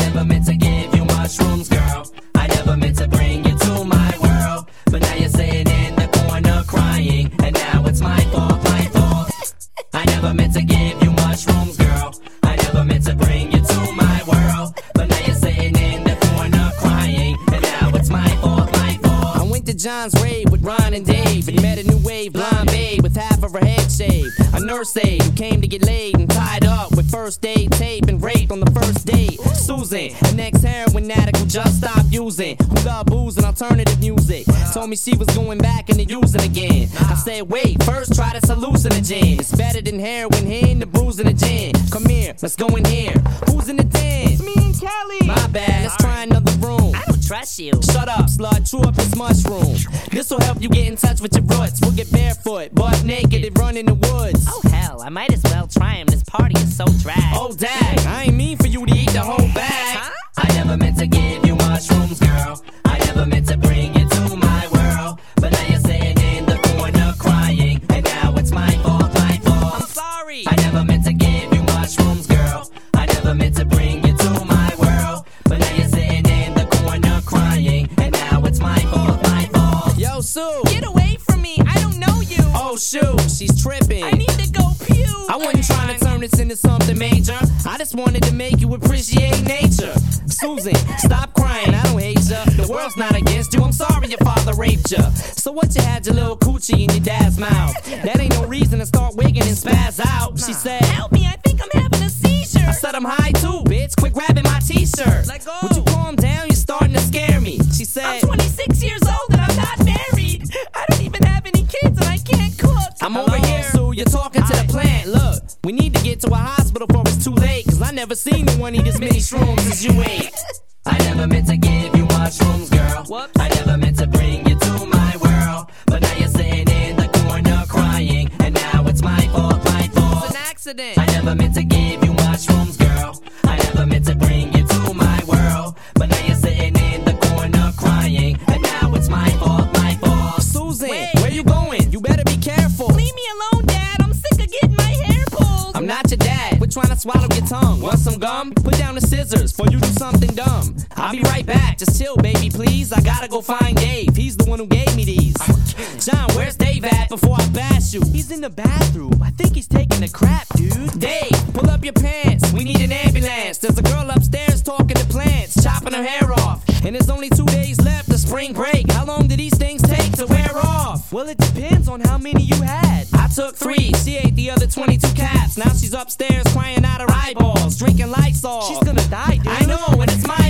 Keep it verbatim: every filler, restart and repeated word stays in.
never meant to give you mushrooms, girl. I never meant to bring you to my world. But now you're sitting in the corner crying, and now it's my fault, my fault. I never meant to give you mushrooms, girl. I never meant to bring you to my world. But now you're sitting in the corner crying, and now it's my fault, my fault. I went to John's rave with Ron and Dave and met a new wave blonde babe with half of her head shaved. A nurse aide who came to get laid and tied up with first aid tape and raped on the first date. Susan, an ex-heroin addict who just stopped using, who loved booze and alternative music, told me she was going back into using again. I said, wait, first try this hallucinogen. It's better than heroin, hitting the booze and the gin. Come here, let's go in here. Who's in the den? It's me and Kelly. My bad, let's try another room. I don't trust you. Shut up, slut, chew up this mushroom. This'll help you get in touch with your roots. We'll get barefoot, butt naked, and run in the woods. Oh hell, I might as well try him. This party is so drag. Oh dag, I ain't mean for you to eat the whole bag. Huh? I never meant to give you mushrooms, girl. I never meant to bring you to my world. But now you're sitting in the corner crying, and now it's my fault, my fault. I'm sorry. I never meant to give you mushrooms, girl. I never meant to bring you to my world. But now you're sitting in the corner crying, and now it's my fault, my fault. Yo, Sue. Get away from me. I don't know you. Oh, shoot, she's tripping. I need to go pew. I wasn't trying to turn this into something major. I just wanted to make you appreciate nature. Susan, stop crying, I don't hate ya. The world's not against you, I'm sorry your father raped ya. So what, you had your little coochie in your dad's mouth? That ain't no reason to start wigging and spaz out. She said, Help me, I think I'm having a seizure. I said I'm high too, bitch, quit grabbing my t-shirt. Let go. Would you calm down, you're starting to scare me. She said, I'm twenty-six years old and I'm not married. I don't even have any kids and I can't cook. I'm over here, Sue, you're talking to the plant. Look, we need to get to a hospital before it's too late, cause I never seen no one eat as many shrooms as you ate. I never meant to give you mushrooms, girl. Whoops. I never meant to bring you to my world. But now you're sitting in the corner crying, and now it's my fault, my fault. It's an accident. I never meant to give you mushrooms, girl. I never meant to bring you to my world. But now you're sitting in the corner crying, and now it's my fault, my fault. Susan, Wait. where you going? You better be careful. Leave me alone, Dad. I'm sick of getting my hair pulled. I'm not your dad. We're trying to swallow your tongue. Want some gum? Put down the scissors before you do something dumb. I'll be right back. Just chill, baby, please. I gotta go find Dave. He's the one who gave me these. John, where's Dave at before I bash you? He's in the bathroom. I think he's taking a crap, dude. Dave, pull up your pants. We need an ambulance. There's a girl upstairs talking to plants, chopping her hair off. And there's only two days left of spring break. How long do these things take to wear off? Well, it depends on how many you had. I took three. She ate the other twenty-two caps. Now she's upstairs crying out her eyeballs, drinking Lysol. She's gonna die, dude. I know, and it's my